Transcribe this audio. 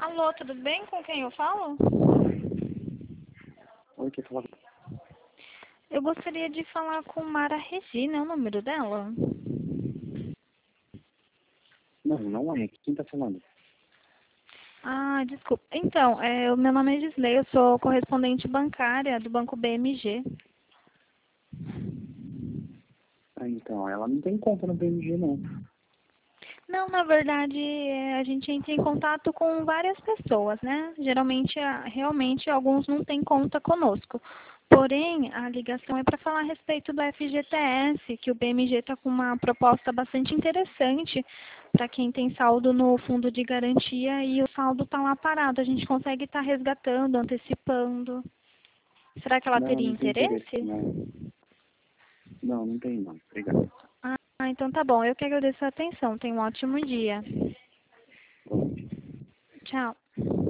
Alô, tudo bem? Com quem eu falo? Oi, quer falar? Eu gostaria de falar com Mara Regina, é o número dela? Não, não é. Quem tá falando? Ah, desculpa. Então, o meu nome é Gisley, eu sou correspondente bancária do Banco BMG. Ah, então, ela não tem conta no BMG, não. Não, na verdade, a gente entra em contato com várias pessoas, né? Geralmente, realmente, alguns não têm conta conosco. Porém, a ligação é para falar a respeito do FGTS, que o BMG está com uma proposta bastante interessante para quem tem saldo no fundo de garantia e o saldo está lá parado. A gente consegue estar resgatando, antecipando. Será que ela Não, teria não tem interesse, interesse? não. Não, não tem, não. Obrigado. Então tá bom. Eu que agradeço a atenção. Tenha um ótimo dia. Bom dia. Tchau.